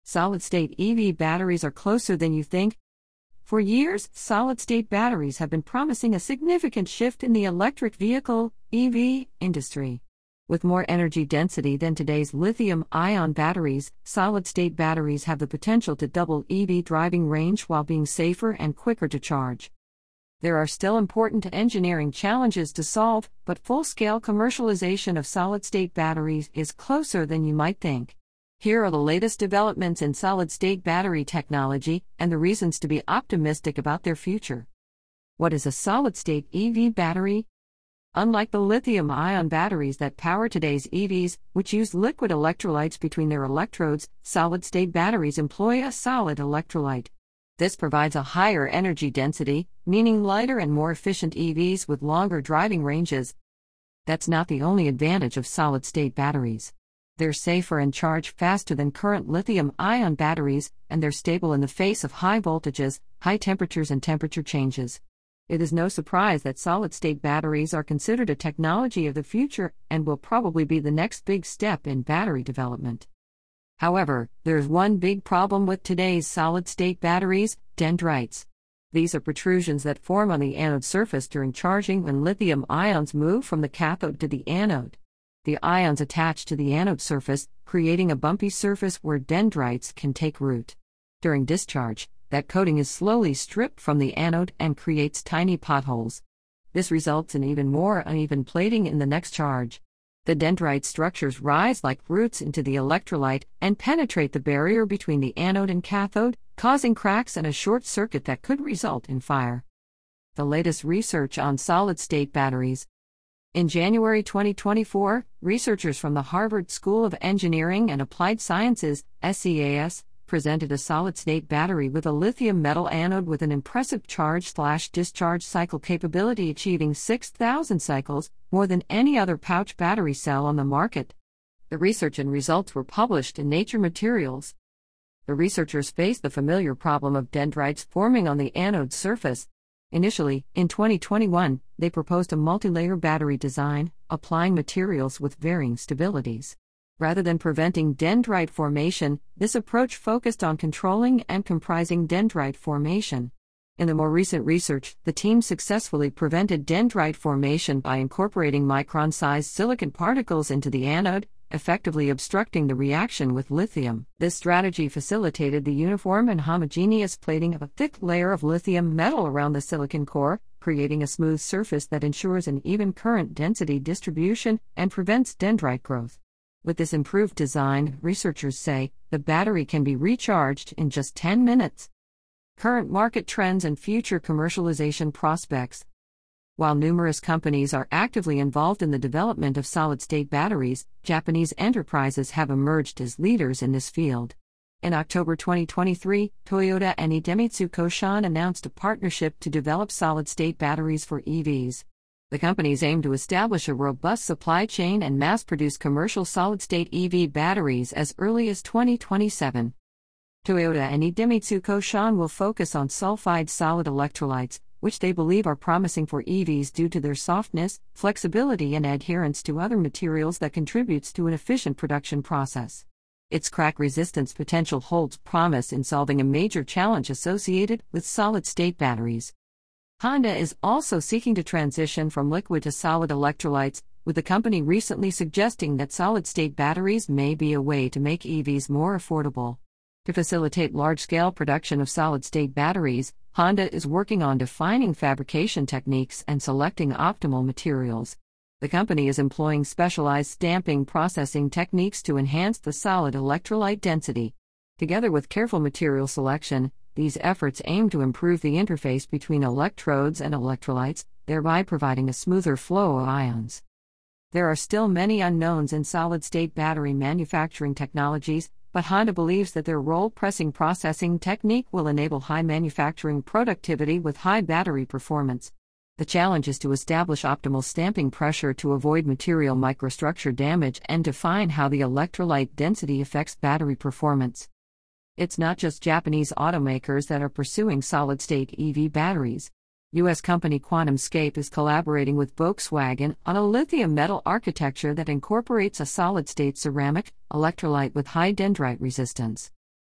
Solid-state EV batteries are closer than you think. For years, solid-state batteries have been promising a significant shift in the electric vehicle (EV) industry. With more energy density than today's lithium-ion batteries, solid-state batteries have the potential to double EV driving range while being safer and quicker to charge. There are still important engineering challenges to solve, but full-scale commercialization of solid-state batteries is closer than you might think. Here are the latest developments in solid-state battery technology and the reasons to be optimistic about their future. What is a solid-state EV battery? Unlike the lithium-ion batteries that power today's EVs, which use liquid electrolytes between their electrodes, solid-state batteries employ a solid electrolyte. This provides a higher energy density, meaning lighter and more efficient EVs with longer driving ranges. That's not the only advantage of solid-state batteries. They're safer and charge faster than current lithium-ion batteries, and they're stable in the face of high voltages, high temperatures, and temperature changes. It is no surprise that solid-state batteries are considered a technology of the future and will probably be the next big step in battery development. However, there's one big problem with today's solid-state batteries: dendrites. These are protrusions that form on the anode surface during charging when lithium ions move from the cathode to the anode. The ions attach to the anode surface, creating a bumpy surface where dendrites can take root. During discharge, that coating is slowly stripped from the anode and creates tiny potholes. This results in even more uneven plating in the next charge. The dendrite structures rise like roots into the electrolyte and penetrate the barrier between the anode and cathode, causing cracks and a short circuit that could result in fire. The latest research on solid-state batteries. In January 2024, researchers from the Harvard School of Engineering and Applied Sciences, SCAS, presented a solid-state battery with a lithium metal anode with an impressive charge/discharge cycle capability achieving 6,000 cycles, more than any other pouch battery cell on the market. The research and results were published in Nature Materials. The researchers faced the familiar problem of dendrites forming on the anode surface. Initially, in 2021, they proposed a multi-layer battery design, applying materials with varying stabilities. Rather than preventing dendrite formation, this approach focused on controlling and comprising dendrite formation. In the more recent research, the team successfully prevented dendrite formation by incorporating micron-sized silicon particles into the anode, effectively obstructing the reaction with lithium. This strategy facilitated the uniform and homogeneous plating of a thick layer of lithium metal around the silicon core, creating a smooth surface that ensures an even current density distribution and prevents dendrite growth. With this improved design, researchers say, the battery can be recharged in just 10 minutes. Current market trends and future commercialization prospects. While numerous companies are actively involved in the development of solid-state batteries, Japanese enterprises have emerged as leaders in this field. In October 2023, Toyota and Idemitsu Koshan announced a partnership to develop solid-state batteries for EVs. The companies aim to establish a robust supply chain and mass-produce commercial solid-state EV batteries as early as 2027. Toyota and Idemitsu Koshan will focus on sulfide solid electrolytes, which they believe are promising for EVs due to their softness, flexibility, and adherence to other materials that contributes to an efficient production process. Its crack resistance potential holds promise in solving a major challenge associated with solid-state batteries. Honda is also seeking to transition from liquid to solid electrolytes, with the company recently suggesting that solid-state batteries may be a way to make EVs more affordable. To facilitate large-scale production of solid-state batteries, Honda is working on defining fabrication techniques and selecting optimal materials. The company is employing specialized stamping processing techniques to enhance the solid electrolyte density. Together with careful material selection, these efforts aim to improve the interface between electrodes and electrolytes, thereby providing a smoother flow of ions. There are still many unknowns in solid-state battery manufacturing technologies, but Honda believes that their roll-pressing processing technique will enable high manufacturing productivity with high battery performance. The challenge is to establish optimal stamping pressure to avoid material microstructure damage and define how the electrolyte density affects battery performance. It's not just Japanese automakers that are pursuing solid-state EV batteries. U.S. company QuantumScape is collaborating with Volkswagen on a lithium metal architecture that incorporates a solid-state ceramic electrolyte with high dendrite resistance.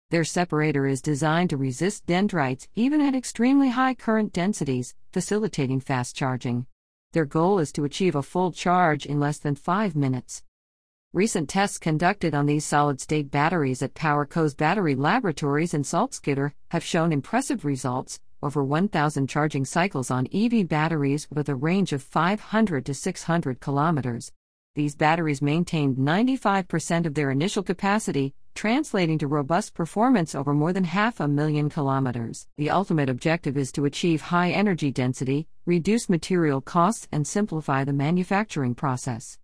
Their separator is designed to resist dendrites even at extremely high current densities, facilitating fast charging. Their goal is to achieve a full charge in less than 5 minutes. Recent tests conducted on these solid-state batteries at PowerCo's battery laboratories in Salzgitter have shown impressive results, over 1,000 charging cycles on EV batteries with a range of 500 to 600 kilometers. These batteries maintained 95% of their initial capacity, translating to robust performance over more than 500,000 kilometers. The ultimate objective is to achieve high energy density, reduce material costs, and simplify the manufacturing process.